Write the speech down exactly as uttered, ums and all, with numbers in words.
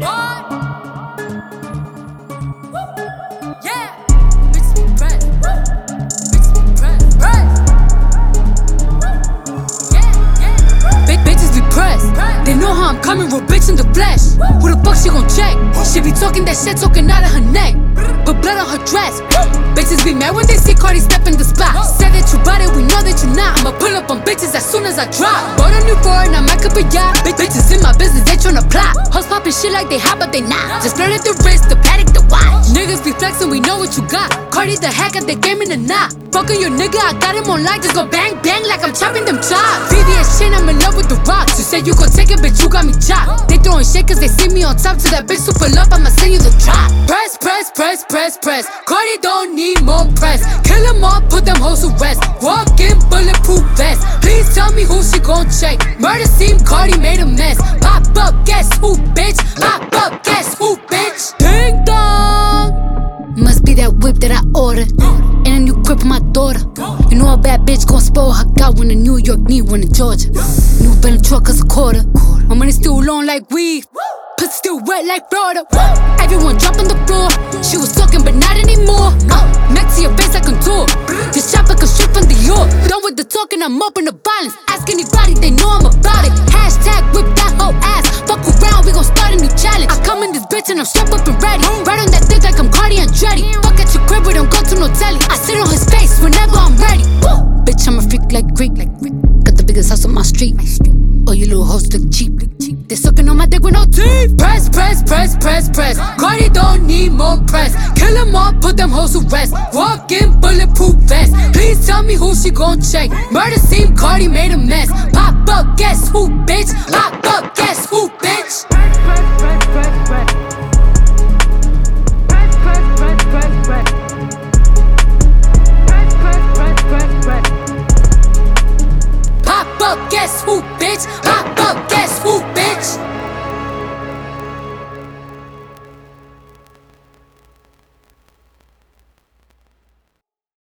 What? Yeah. Bitches be pressed. Bitches be pressed. Pressed. Yeah, yeah. Big bitches be pressed. They know how I'm coming, real bitch in the flesh. Who the fuck she gon' check? She be talking that shit, talking out of her neck. But blood on her dress. Bitches be mad when they see Cardi step in the spot. Say that you bought it, we know that you not. I'ma pull up on bitches as soon as I drop. Bought a new foreign, I might up a yacht. Big bitches in my business, they tryna plot. Hoes poppin' shit like they hot, but they not. Just flirt at the wrist, the paddock, the watch. Niggas be flexin', we know what you got. Cardi the hacker, they game in the knot. Fuckin' your nigga, I got him on lock. Just go bang, bang like I'm chopping them chops. V V S chain, I'm in love with the rocks. You said you gon' take it, bitch, you got me chopped. They throwin' shit cause they see me on top. To that bitch super love, I'ma send you the drop. Press, press, press, press, press. Cardi don't need more press. Kill them all, put them hoes to rest. Walk in bulletproof vest. Please tell me who she gon' check. Murder scene, Cardi made a mess. Pop up, guess who, bitch? Pop up, guess who, bitch? Ding dong. Must be that whip that I ordered. And a new crib for my daughter. You know a bad bitch gon' spoil her. Got one in New York, need one in Georgia. New Bentley truck is a quarter. My money still long like weed. Pussy still wet like Florida. Everyone drop on the floor. She was talking, but not anymore. Uh, next to your face, I contour. This chopper can shoot from the York. Done with the talking, I'm open to violence. Ask anybody, they know I'm about it. Hashtag whip that whole ass. Fuck around, we gon' start a new challenge. I come in this bitch and I'm strapped up and ready. Right on that dick like I'm Cardi Andretti. Fuck at your crib, we don't go to no telly. I sit on his face whenever I'm ready. Woo! Bitch, I'm a freak like Greek. Got the biggest house on my street. Oh, you little hoes look cheap. They sucking on my dick with no teeth. Press, press, press, press, press. Cardi don't need more press. Kill them all, put them hoes to rest. Walk in bulletproof vest. Please tell me who she gon' check. Murder scene, Cardi made a mess. Pop up, guess who, bitch?